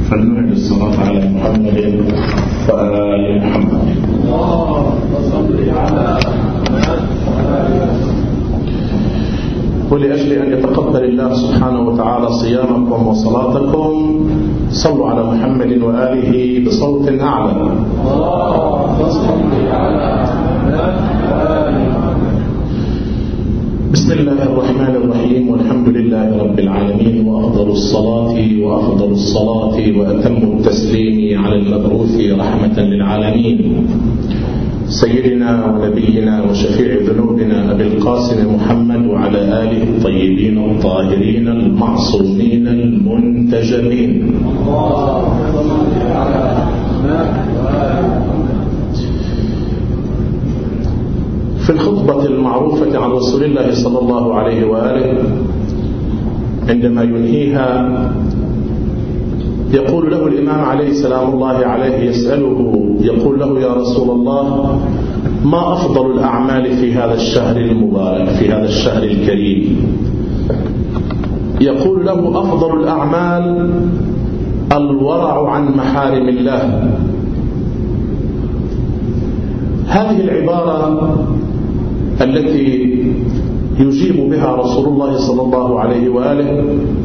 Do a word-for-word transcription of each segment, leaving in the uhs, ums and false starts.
فلنعد الصلاة على محمد وآل محمد. ولأجل أن يتقبل الله سبحانه وتعالى صيامكم وصلاتكم صلوا على محمد وآله بصوت أعلى. بسم الله الرحمن الرحيم، والحمد لله رب العالمين، وأفضل الصلاة وأفضل الصلاة وأتم التسليم على المبعوث رحمة للعالمين سيدنا ونبينا وشفيع ذنوبنا أبي القاسم محمد وعلى آله الطيبين الطاهرين المعصومين المنتجبين. في الخطبة المعروفة عن رسول الله صلى الله عليه وآله عندما ينهيها يقول له الإمام عليه سلام الله عليه يسأله يقول له: يا رسول الله، ما أفضل الأعمال في هذا الشهر المبارك، في هذا الشهر الكريم؟ يقول له: أفضل الأعمال الورع عن محارم الله. هذه العبارة التي يجيب بها رسول الله صلى الله عليه وآله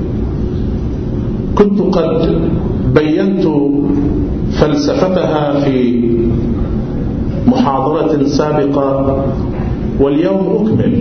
كنت قد بينت فلسفتها في محاضرة سابقة، واليوم أكمل،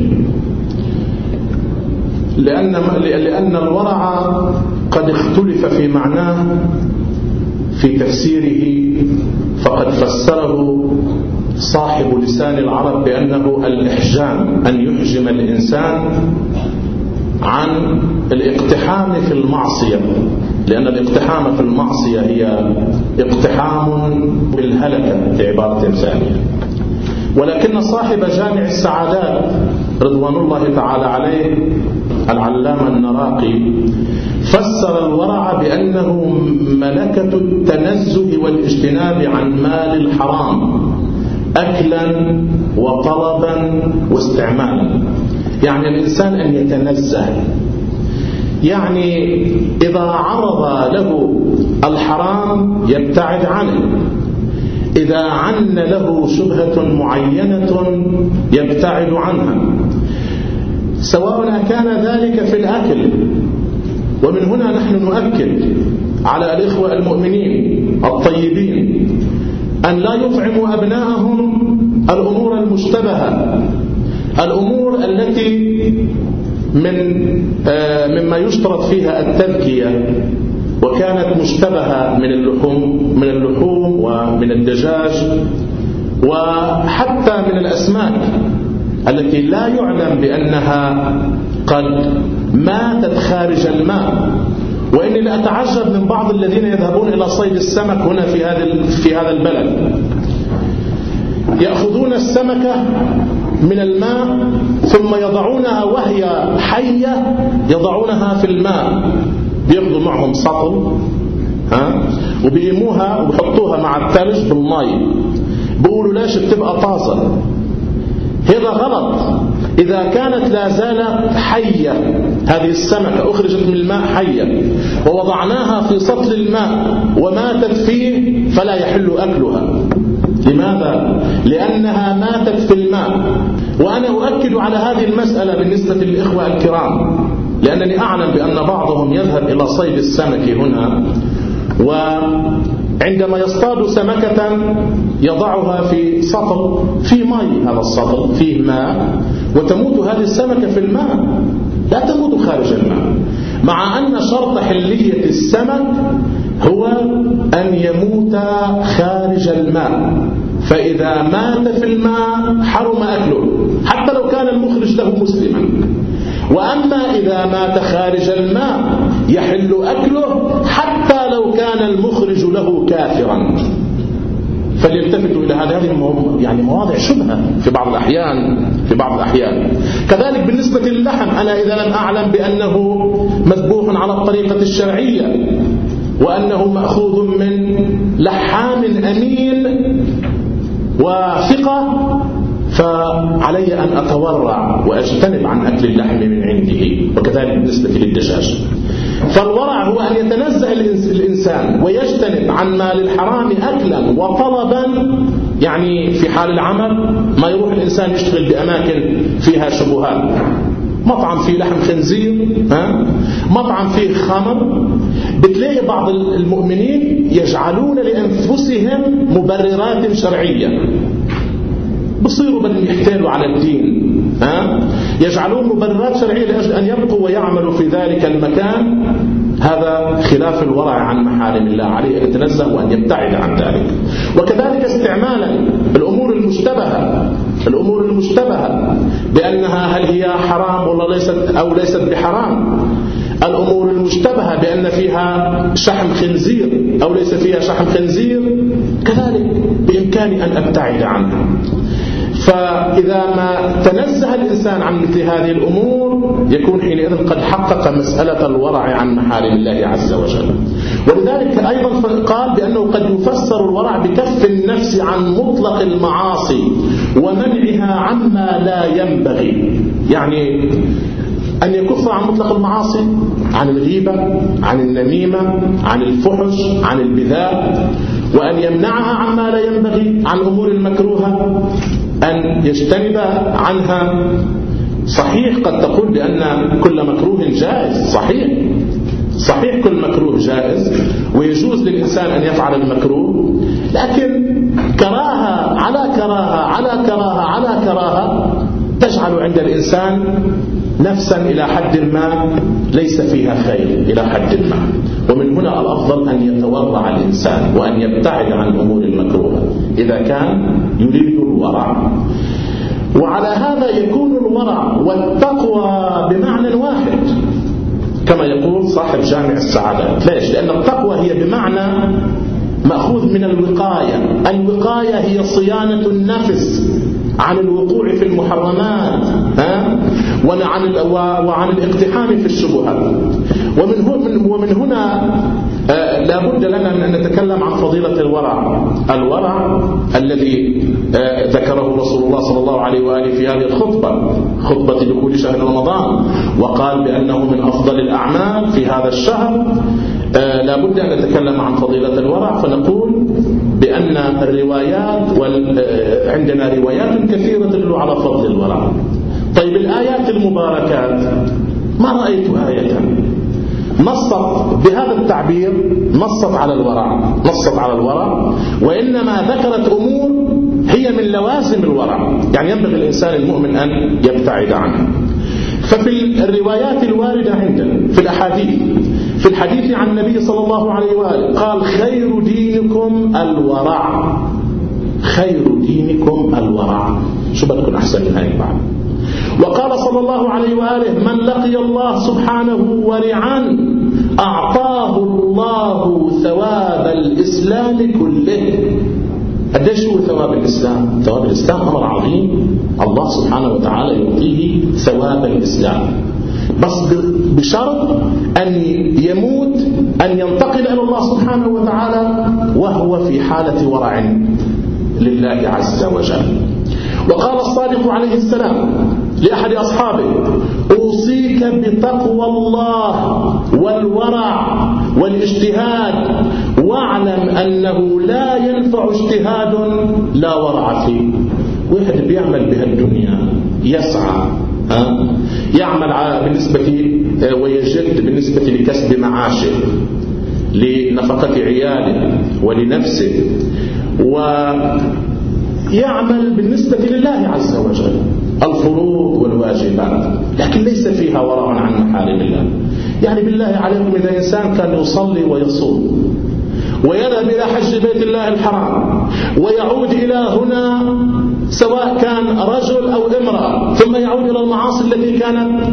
لأن لأن الورع قد اختلف في معناه في تفسيره، فقد فسره صاحب لسان العرب بأنه الإحجام، أن يحجم الإنسان عن الاقتحام في المعصية، لأن الاقتحام في المعصية هي اقتحام بالهلكة بعبارة ثانية. ولكن صاحب جامع السعادات رضوان الله تعالى عليه العلامة النراقي فسر الورع بأنه ملكة التنزه والاجتناب عن مال الحرام أكلا وطلبا واستعمالا، يعني الإنسان أن يتنزه، يعني إذا عرض له الحرام يبتعد عنه، إذا عن له شبهة معينة يبتعد عنها، سواء كان ذلك في الأكل. ومن هنا نحن نؤكد على الإخوة المؤمنين الطيبين أن لا يطعموا أبناءهم الأمور المشتبهة، الأمور التي من مما يشترط فيها التذكية وكانت مشتبهة من اللحوم من اللحوم ومن الدجاج وحتى من الأسماك التي لا يعلم بأنها قد ماتت خارج الماء. وإني لأتعجب من بعض الذين يذهبون إلى صيد السمك هنا في هذا في هذا البلد، يأخذون السمكة من الماء ثم يضعونها وهي حية، يضعونها في الماء، بياخذوا معهم سطل ها وبيقيموها وبيحطوها مع الثلج بالماء، بيقولوا ليش بتبقى طازة. هذا غلط. إذا كانت لا زالت حية هذه السمكة أخرجت من الماء حية ووضعناها في سطل الماء وماتت فيه فلا يحل أكلها. لماذا؟ لأنها ماتت في الماء. وأنا أؤكد على هذه المسألة بالنسبة للإخوة الكرام، لأنني أعلم بأن بعضهم يذهب إلى صيد السمك هنا، وعندما يصطاد سمكة يضعها في سطل في ماء، هذا السطل فيه ماء، وتموت هذه السمكة في الماء، لا تموت خارج الماء، مع أن شرط حلية السمك هو أن يموت خارج الماء، فإذا مات في الماء حرم أكله حتى لو كان المخرج له مسلما. وأما إذا مات خارج الماء يحل أكله حتى لو كان المخرج له كافرا. فليلتفتوا إلى هذه يعني مواضع شبهة في بعض الأحيان في بعض الأحيان. كذلك بالنسبة للحم، أنا إذا لم أعلم بأنه مذبوح على الطريقة الشرعية وأنه مأخوذ من لحام أمين وثقة، فعلي أن أتورع وأجتنب عن أكل اللحم من عنده. وكذلك بالنسبة للدجاج. فالورع هو أن يتنزه الإنسان الإنسان ويجتنب عن مال الحرام أكلا وطلبا، يعني في حال العمل ما يروح الإنسان يشتغل بأماكن فيها شبهات، مطعم فيه لحم خنزير، ها؟ مطعم فيه خمر. بتلاقي بعض المؤمنين يجعلون لأنفسهم مبررات شرعية، بصيروا بدهم يحتالوا على الدين، ها؟ يجعلون مبررات شرعية لأجل أن يبقوا ويعملوا في ذلك المكان. هذا خلاف الورع عن محارم الله، عليه أن يتنزه وأن يبتعد عن ذلك. وكذلك استعمالا الأمور المشتبهة الأمور المشتبهة بأنها هل هي حرام ولا ليست أو ليست بحرام، الأمور المشتبهة بأن فيها شحم خنزير أو ليس فيها شحم خنزير، كذلك بإمكاني أن أبتعد عنها. فإذا ما تنزه الإنسان عن مثل هذه الأمور يكون حينئذ قد حقق مسألة الورع عن محارم الله عز وجل. ولذلك أيضا قال بأنه قد يفسر الورع بكف النفس عن مطلق المعاصي ومنعها عما لا ينبغي، يعني أن يكف عن مطلق المعاصي، عن الغيبة، عن النميمة، عن الفحش، عن البذاء، وأن يمنعها عما لا ينبغي، عن أمور المكروهة أن يجتنب عنها. صحيح قد تقول بأن كل مكروه جائز، صحيح صحيح كل مكروه جائز ويجوز للإنسان أن يفعل المكروه، لكن كراهة على كراهة على كراهة على كراهة تجعل عند الإنسان نفسا إلى حد ما ليس فيها خير إلى حد ما. ومن هنا الأفضل أن يتورع الإنسان وأن يبتعد عن أمور المكروهة إذا كان يريد الورع. وعلى هذا يكون الورع والتقوى بمعنى واحد كما يقول صاحب جامع السعادات. ليش؟ لأن التقوى هي بمعنى مأخوذ من الوقاية. الوقاية هي صيانة النفس عن الوقوع في المحرمات، ها؟ وعن وعن الاقتحام في الشبهات. ومن ومن هنا آه لا بد لنا أن نتكلم عن فضيلة الورع. الورع الذي آه ذكره رسول الله صلى الله عليه وآله في هذه الخطبة، خطبة دخول شهر رمضان، وقال بأنه من أفضل الأعمال في هذا الشهر. آه لا بد أن نتكلم عن فضيلة الورع، فنقول بأن الروايات آه عندنا روايات كثيرة تدل على فضل الورع. طيب الآيات المباركات ما رأيت آية نصت بهذا التعبير، نصت على الورع نصت على الورع وإنما ذكرت أمور هي من لوازم الورع، يعني ينبغي الإنسان المؤمن أن يبتعد عنها. ففي الروايات الواردة عندنا في الأحاديث، في الحديث عن النبي صلى الله عليه وآله قال خير دينكم الورع، خير دينكم الورع. شو بدكم أحسن من هاي بعد؟ وقال صلى الله عليه وآله من لقي الله سبحانه ورعا أعطاه الله ثواب الإسلام كله. قديش هو ثواب الإسلام؟ ثواب الإسلام أمر عظيم، الله سبحانه وتعالى يعطيه ثواب الإسلام، بس بشرط أن يموت أن ينتقل إلى الله سبحانه وتعالى وهو في حالة ورع لله عز وجل. وقال الصادق عليه السلام لأحد أصحابه أوصيك بتقوى الله والورع والاجتهاد، واعلم أنه لا ينفع اجتهاد لا ورع فيه. واحد بيعمل بها الدنيا يسعى، ها؟ يعمل بالنسبة ويجد بالنسبة لكسب معاشه لنفقة عياله ولنفسه، ويعمل بالنسبة لله عز وجل الفروض والواجبات، لكن ليس فيها ورع عن محارم الله. يعني بالله عليكم إذا إنسان كان يصلي ويصوم ويذهب إلى حج بيت الله الحرام ويعود إلى هنا سواء كان رجل أو امرأة ثم يعود إلى المعاصي التي كانت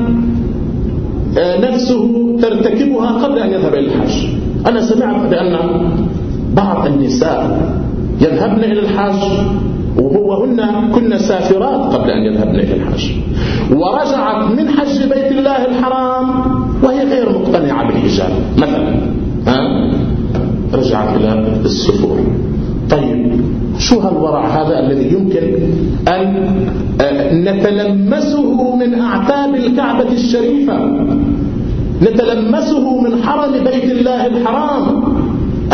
نفسه ترتكبها قبل أن يذهب إلى الحج. أنا سمعت بأن بعض النساء يذهبن إلى الحج وهن كن سافرات قبل أن يذهبن إلى الحج، ورجعت من حج بيت الله الحرام وهي غير مقتنعة بالحجاب مثلا، ها؟ رجعت إلى السفور. طيب شو هالورع هذا الذي يمكن أن نتلمسه من أعتاب الكعبة الشريفة، نتلمسه من حرم بيت الله الحرام،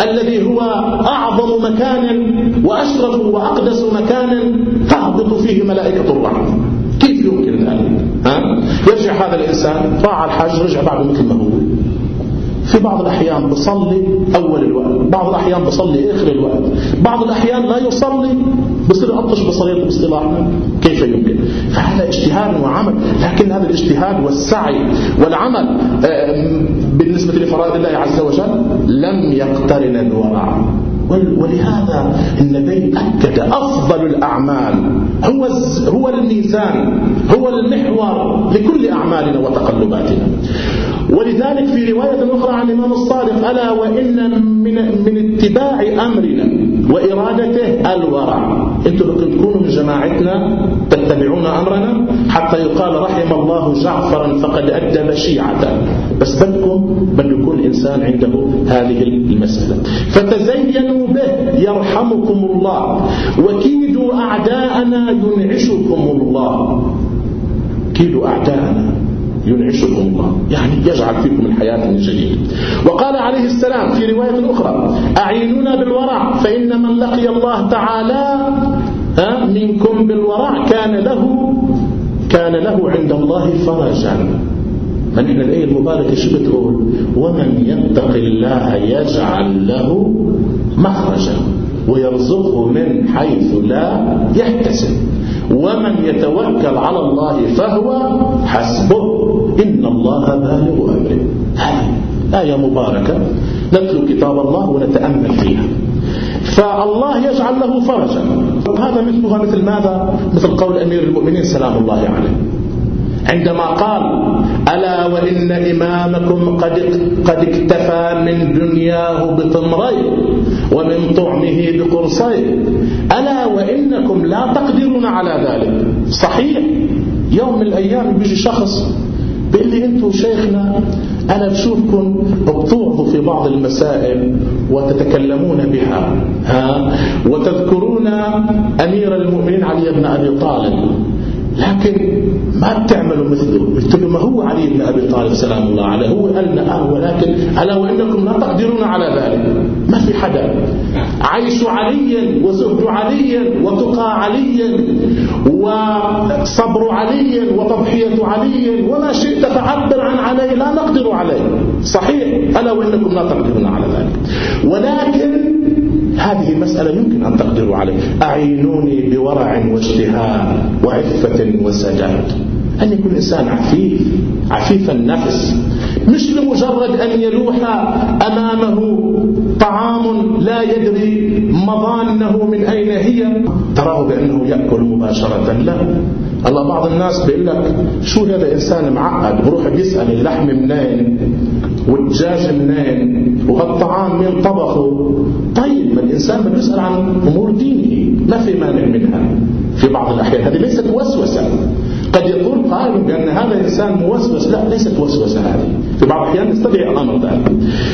الذي هو أعظم مكان وأشرف وأقدس مكان تهبط فيه ملائكة الرحمة. كيف يمكن ذلك؟ ها؟ يرجع هذا الإنسان طاع الحج رجع بعد مثل ما هو. في بعض الأحيان بصلي أول الوقت، بعض الأحيان بصلي آخر الوقت، بعض الأحيان لا يصلي بصير أطش بصليته باصطلاحنا. كيف يمكن؟ فهذا اجتهاد وعمل، لكن هذا الاجتهاد والسعي والعمل بالنسبة لفرائض الله عز وجل لم يقترن الورع. ولهذا النبي أكد أفضل الأعمال هو هو الميزان، هو المحور لكل أعمالنا وتقلباتنا. ولذلك في رواية أخرى عن الإمام الصادق: ألا وإن من, من اتباع أمرنا وإرادته الورع. أنتم لكم تكونوا من جماعتنا تتبعون أمرنا حتى يقال رحم الله جعفرا فقد أدب شيعته. بس بدكم بده يكون الإنسان عنده هذه المسألة. فتزينوا به يرحمكم الله، وكيدوا أعداءنا ينعشكم الله. كيدوا أعداءنا ينعشكم الله، يعني يجعل فيكم الحياة من جديد. وقال عليه السلام في رواية أخرى: أعينونا بالورع فإن من لقي الله تعالى منكم بالورع كان له كان له عند الله فرجا. من إحنا الآية المباركة شو بتقول؟ ومن يتق الله يجعل له مخرجا ويرزقه من حيث لا يحتسب ومن يتوكل على الله فهو حسبه إن الله بالغ أمره. هذه آية مباركة نتلو كتاب الله ونتأمل فيها. فالله يجعل له فرجا. هذا مثلها مثل ماذا؟ مثل قول أمير المؤمنين سلام الله عليه عندما قال: ألا وإن إمامكم قد قد اكتفى من دنياه بتمرين ومن طعمه بقرصين، ألا وإنكم لا تقدرون على ذلك. صحيح يوم من الأيام بيجي شخص بيقول لي: أنتوا شيخنا أنا بشوفكم بتوعظوا في بعض المسائل وتتكلمون بها ها وتذكرون أمير المؤمنين علي بن أبي طالب، لكن ما بتعملوا مثله. قلت له: ما هو علي بن أبي طالب سلام الله عليه هو قالنا آه ولكن ألا وإنكم لا تقدرون على ذلك. ما في حدا. عيش علي وزهد علي وتقى علي وصبر علي وتضحية علي وما شئت فعبر عن علي لا نقدر عليه. صحيح ألا وإنكم لا تقدرون على ذلك، ولكن هذه مسألة يمكن أن تقدروا عليه. أعينوني بورع واجتهاد وعفة وسداد. أن يكون الإنسان عفيف عفيف النفس، مش لمجرد أن يلوح أمامه طعام لا يدري مضانه من أين هي تراه بأنه يأكل مباشرة. لا، الله بعض الناس بيقول لك: شو هذا إنسان معقد، بروح بيسأل اللحم منين والدجاج منين وهالطعام مين طبخه. طيب ما الإنسان بده يسأل عن أمور دينه، ما في مانع منها في بعض الأحيان. هذه ليست وسوسة. قد يقول قائل بأن هذا إنسان موسوس، لا، ليست وسوسة هذه. في بعض الأحيان نستدعي الأمر ذلك.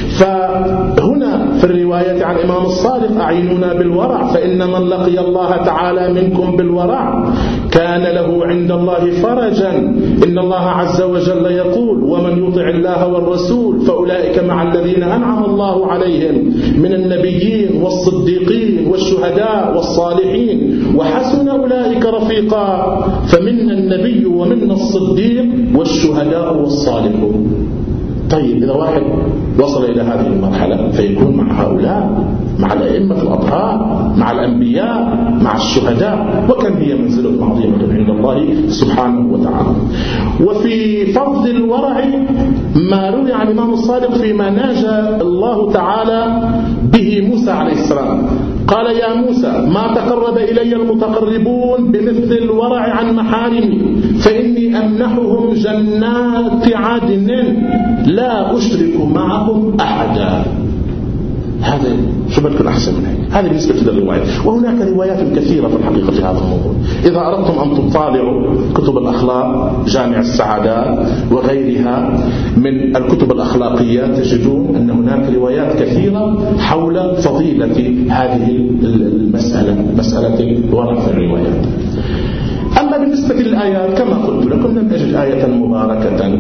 فهنا في الرواية عن الإمام الصادق: أعينونا بالورع فإن من لقي الله تعالى منكم بالورع كان له عند الله فرجا. إن الله عز وجل يقول: ومن يطع الله والرسول فأولئك مع الذين أنعم الله عليهم من النبيين والصديقين والشهداء والصالحين وحسن أولئك رفيقا. فمنا النبي ومنا الصديق والشهداء والصالحون. طيب إذا واحد وصل إلى هذه المرحلة فيكون مع هؤلاء، مع الأئمة الأطهار، مع الأنبياء، مع الشهداء، وكم هي منزلة عظيمة عند الله سبحانه وتعالى. وفي فضل الورع ما روي عن الإمام الصادق فيما ناجى الله تعالى به موسى عليه السلام. قال: يا موسى ما تقرب إلي المتقربون بمثل الورع عن محارمي فإني أمنحهم جنات عدن لا أشرك معهم أحدا. هذا شو بدكم أحسن من هيك؟ هذه بالنسبة للروايات. وهناك روايات كثيرة في الحقيقة في هذا الموضوع. إذا أردتم أن تطالعوا كتب الأخلاق، جامع السعادات وغيرها من الكتب الأخلاقيات، تجدون أن هناك روايات كثيرة حول فضيلة هذه المسألة، مسألة الورع في الروايات. أما بالنسبة للآيات كما قلت لكم لم أجد آية مباركة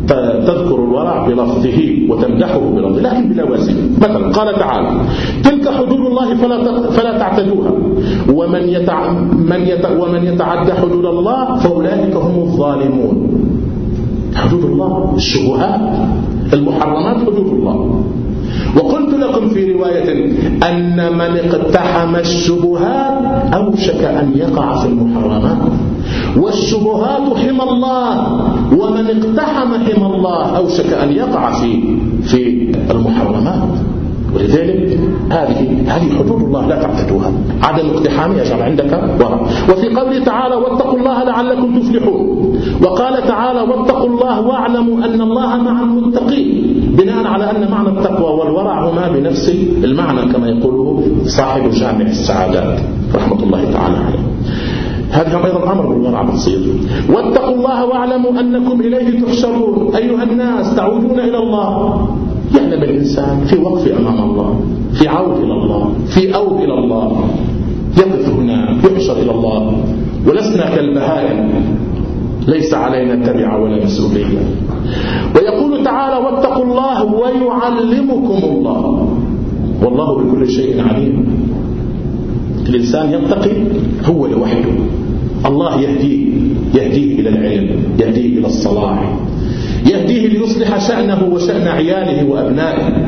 تذكر الورع بلفظه وتمدحه بلفظه لكن بلا وزن. مثلا قال تعالى: تلك حدود الله فلا فلا تعتدوها ومن يتع من يتع ومن يتعدى حدود الله فأولئك هم الظالمون. حدود الله الشبهات المحرمات حدود الله. وقلت لكم في رواية أن من اقتحم الشبهات أوشك أن يقع في المحرمات، والشبهات حمى الله، ومن اقتحم حمى الله أوشك أن يقع في في المحرمات. ولذلك هذه هذه حدود الله لا تعتدوها. عدم اقتحامها يجعل عندك ورع. وفي قوله تعالى: واتقوا الله لعلكم تفلحون. وقال تعالى: واتقوا الله واعلموا أن الله مع المتقين، بناء على أن معنى التقوى والورع هما بنفس المعنى كما يقوله صاحب جامع السعادات رحمة الله تعالى عليه. هذا أيضا أمر بالورع بسيط. واتقوا الله واعلموا أنكم إليه تحشرون. أيها الناس تعودون إلى الله. يعلم الإنسان في وقف أمام الله، في عود إلى الله، في أود إلى الله، يقف هنا يحشر إلى الله. ولسنا كالبهائم ليس علينا تبع ولا مسؤولية. ويقول تعالى: واتقوا الله ويعلمكم الله والله بكل شيء عليم. الإنسان يتقي هو لوحده، الله يهديه يهديه إلى العلم، يهديه إلى الصلاح، يهديه ليصلح شأنه وشأن عياله وأبنائه.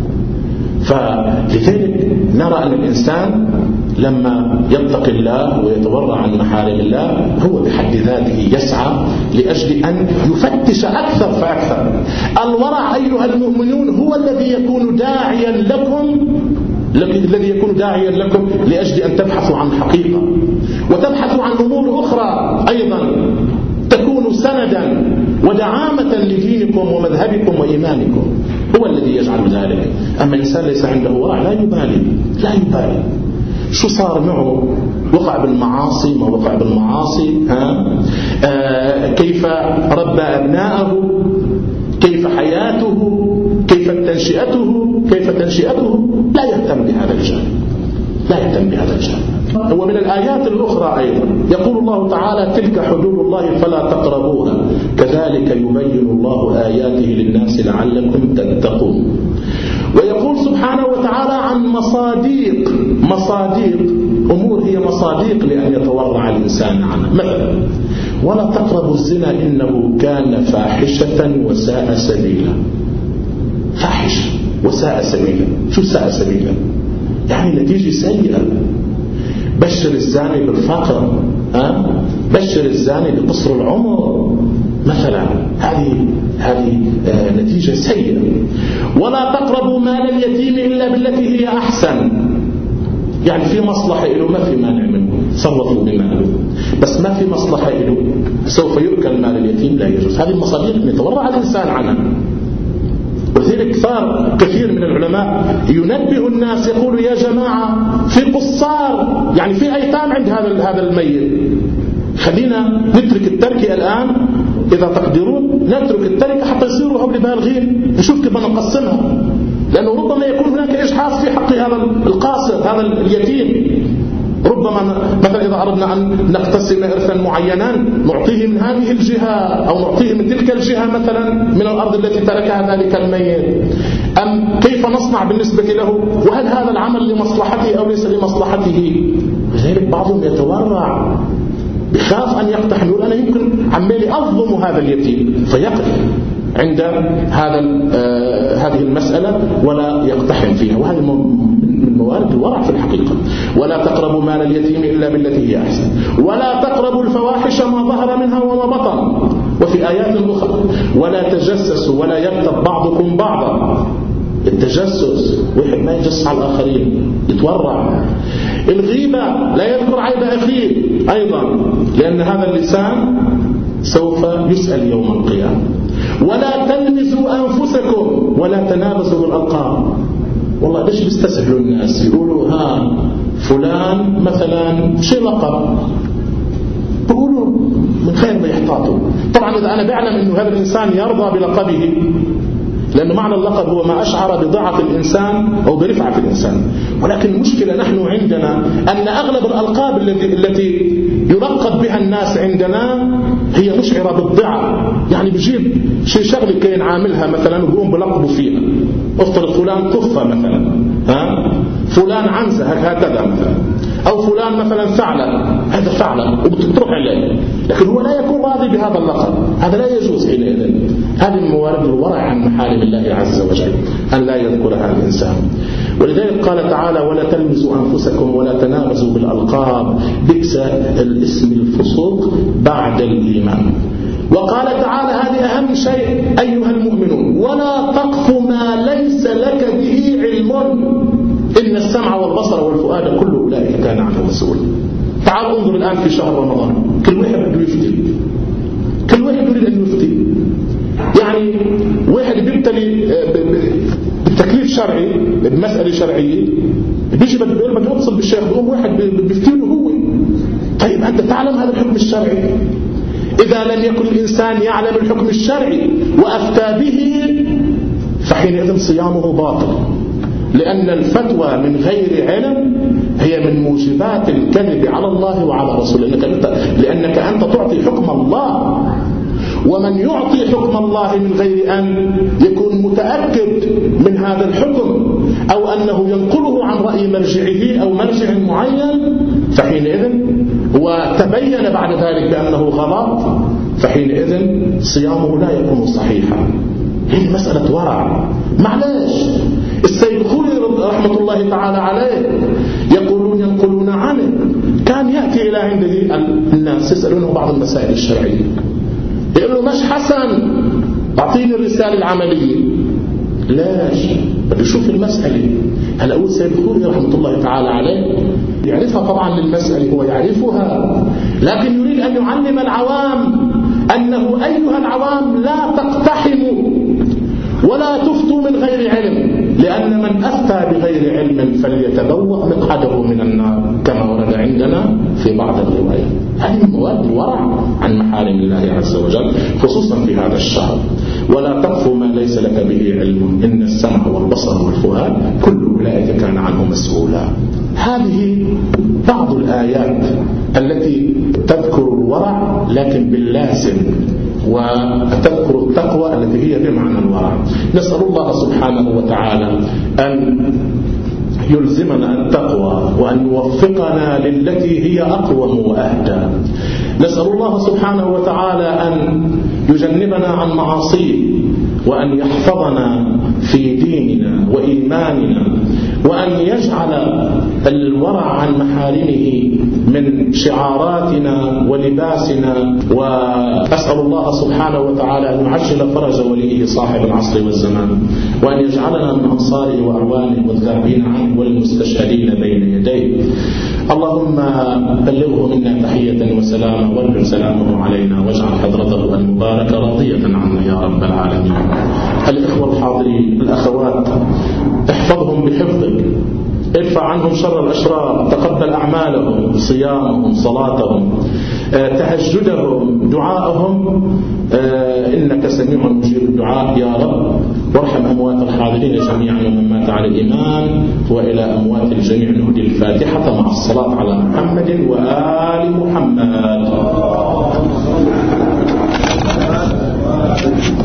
فلذلك نرى أن الإنسان لما يتقي الله ويتورع عن محارم الله هو بحد ذاته يسعى لأجل أن يفتش أكثر فأكثر. الورع أيها المؤمنون هو الذي يكون داعيا لكم الذي يكون داعيا لكم لأجل أن تبحثوا عن حقيقة وتبحثوا عن أمور أخرى أيضا تكون سندا ودعامة لدينكم ومذهبكم وإيمانكم. هو الذي يجعل ذلك. أما الإنسان ليس عنده ورع لا يبالي لا يبالي شو صار معه، وقع بالمعاصي ما وقع بالمعاصي، ها؟ آه كيف ربى أبناءه، كيف حياته، كيف تنشئته كيف تنشئته لا يهتم بهذا الجانب لا يهتم بهذا الجانب. ومن الآيات الأخرى أيضا يقول الله تعالى: تلك حدود الله فلا تقربوها كذلك يبين الله آياته للناس لعلكم تتقون. ويقول سبحانه وتعالى عن مصاديق مصاديق أمور هي مصاديق لأن يتورع الإنسان عنها. مثلا: ولا تقربوا الزنا إنه كان فاحشة وساء سبيلا. فاحشة وساء سبيلا. شو ساء سبيلا؟ يعني نتيجة سيئة. بشر الزاني بالفقر، أه؟ بشر الزاني بقصر العمر مثلا. هذه هذه آه نتيجة سيئة. ولا تقربوا مال اليتيم إلا بالتي هي أحسن. يعني في مصلحة له ما في مانع منه، صرفوا بماله، بس ما في مصلحة له سوف يؤكل مال اليتيم لا يجوز. هذه المصاديق يتورع الإنسان عنها. ولذلك صار كثير من العلماء ينبه الناس يقولوا: يا جماعة في قصار، يعني في أيتام عند هذا هذا الميت، خلينا نترك التركة الآن إذا تقدرون، نترك التركة حتى يصيروا هم بالغين، نشوف كيف نقسمها. لأنه ربما يكون هناك إجحاف في حق هذا القاصر هذا اليتيم. ربما مثلا إذا أردنا أن نقتسم إرثا معينا نعطيه من هذه الجهة أو نعطيه من تلك الجهة مثلا من الأرض التي تركها ذلك الميت، أم كيف نصنع بالنسبة له، وهل هذا العمل لمصلحته أو ليس لمصلحته. لذلك بعضهم يتورع بخاف أن يقتحم، يقول أنا يمكن عمالي أظلم هذا اليتيم، فيقف عند هذا آه هذه المسألة ولا يقتحم فيها. وهذا من موارد الورع في الحقيقة. ولا تقربوا مال اليتيم إلا بالتي هي أحسن ولا تقربوا الفواحش ما ظهر منها وما بطن. وفي آيات أخرى: ولا تجسسوا ولا يغتب بعضكم بعضا. التجسس واحد ما يجسس على الآخرين، يتورع. الغيبة لا يذكر عيب أخيه أيضا، لأن هذا اللسان سوف يسأل يوم القيامة. ولا تلمزوا أنفسكم ولا تنابزوا بالألقاب. والله ليش بيستسهلوا الناس يقولوا ها فلان مثلا شيء لقب، بيقولوا من خير ما يحتاطوا. طبعا إذا أنا بعلم أنه هذا الإنسان يرضى بلقبه، لأن معنى اللقب هو ما أشعر بضعف الإنسان أو برفعة الإنسان. ولكن المشكلة نحن عندنا أن أغلب الألقاب التي التي يلقب بها الناس عندنا هي مشعرة بالضعف، يعني بيجيب شيء شغله كان عاملها مثلا وبيقوم بلقبه فيها، افترض فلان طفة مثلا، ها فلان عنزة هكذا مثلا، أو فلان مثلا فعلا، هذا فعلا وبتروح عليه، لكن هو لا يكون راضي بهذا اللقب، هذا لا يجوز حينئذ. هذه من موارد الورع عن محارم الله عز وجل أن لا يذكرها الإنسان. ولذلك قال تعالى: ولا تلمزوا أنفسكم ولا تنابزوا بالألقاب بئس الاسم الفسوق بعد الإيمان. وقال تعالى: هذه أهم شيء أيها المؤمنون: ولا تقف ما ليس لك به علم إن السمع والبصر والفؤاد كل أولئك كان عنه مسؤول. تعالوا انظر الآن في شهر رمضان، كل واحد بده يفتي، كل واحد يريد أن يفتي. يعني واحد بيبتلي بالتكليف شرعي بمسألة شرعية، بيجي بيقول بدي أتصل بالشيخ، بيقوم واحد بيفتيله هو. طيب أنت تعلم هذا الحكم الشرعي؟ إذا لم يكن الإنسان يعلم الحكم الشرعي وأفتى به فحينئذ صيامه باطل، لأن الفتوى من غير علم هي من موجبات الكذب على الله وعلى رسوله، لأنك أنت, لأنك أنت تعطي حكم الله، ومن يعطي حكم الله من غير أن يكون متأكد من هذا الحكم أو أنه ينقله عن رأي مرجعه أو مرجع معين، فحينئذ وتبين بعد ذلك بأنه غلط، فحينئذ صيامه لا يكون صحيحا. هذه مسألة ورع. معلش السيد خليل رحمة الله تعالى عليه يقولون ينقلون عنه كان يأتي إلى عنده الناس يسألونه بعض المسائل الشرعية، يقولوا مش حسن أعطيني الرسالة العملية. ليش؟ بدي أشوف المسألة. هل أقول سيد خليل رحمة الله تعالى عليه يعرفها طبعا للمسألة، هو يعرفها، لكن يريد أن يعلم العوام أنه أيها العوام لا تقتحموا ولا تفتوا من غير علم، لأن من أفتى بغير علم فليتبوأ مقعده من النار كما ورد عندنا في بعض الروايات. هذه من مواد الورع عن محارم الله عز وجل خصوصا في هذا الشهر. ولا تقف ما ليس لك به علم إن السمع والبصر والفؤاد كل أولئك كان عنه مسؤولا. هذه بعض الآيات التي تذكر الورع لكن باللازم، وتذكر التقوى التي هي بمعنى الورع. نسأل الله سبحانه وتعالى أن يلزمنا التقوى وأن يوفقنا للتي هي أقوم وأهدى. نسأل الله سبحانه وتعالى أن يجنبنا عن معاصيه، وأن يحفظنا في ديننا وإيماننا، وأن يجعل الورع عن محارمه من شعاراتنا ولباسنا. وأسأل الله سبحانه وتعالى أن يعجل فرج وليه صاحب العصر والزمان، وأن يجعلنا من أنصاره وأعوانه والذابين عنه والمستشهدين بين يديه. اللهم بلغه منا تحية وسلاما وارجع سلامه علينا، واجعل حضرته المباركة راضية عنا يا رب العالمين. الإخوة الحاضرين، الأخوات، احفظهم بحفظك، ارفع عنهم شر الأشرار، تقبل أعمالهم، صيامهم، صلاتهم، تهجدهم، دعائهم، إنك سميع مجيب الدعاء يا رب. وارحم أموات الحاضرين جميعا ومن مات على الإيمان، وإلى أموات الجميع نهدي الفاتحة مع الصلاة على محمد وآل محمد.